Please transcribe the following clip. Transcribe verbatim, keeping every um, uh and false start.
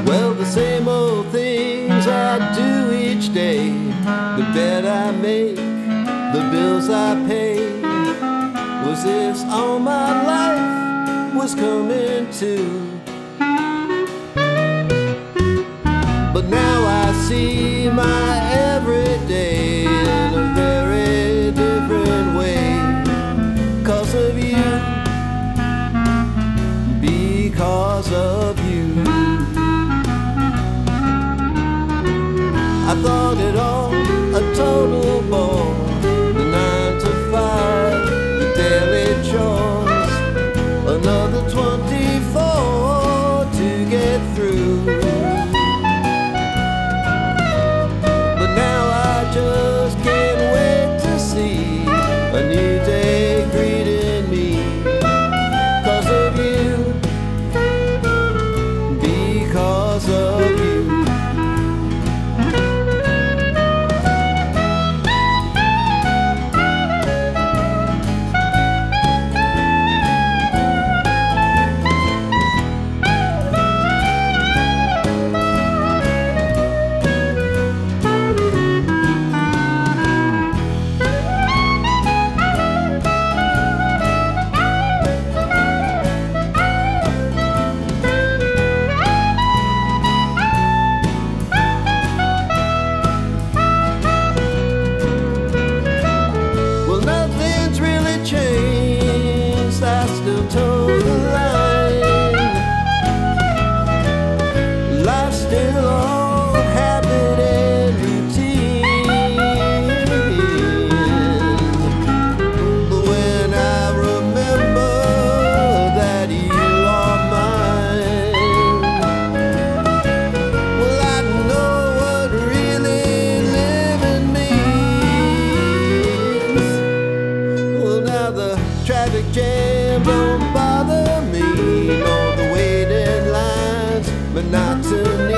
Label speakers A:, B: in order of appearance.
A: Well, the same old things I do each day, the bed I make, the bills I pay. Was this all my life was coming to? But now I see my everyday in a very different way. 'Cause of you, because of you. I thought it all a total bore, the nine to five, the daily chores, another twenty-four to get through. But now I just can't wait to see a new day greeting me. 'Cause of you, because of you. Still toe the line. Life's still all habit and routine. But when I remember that you are mine, well, I know what really living means. Well, now the traffic jam don't bother me, nor the waiting lines, monotony.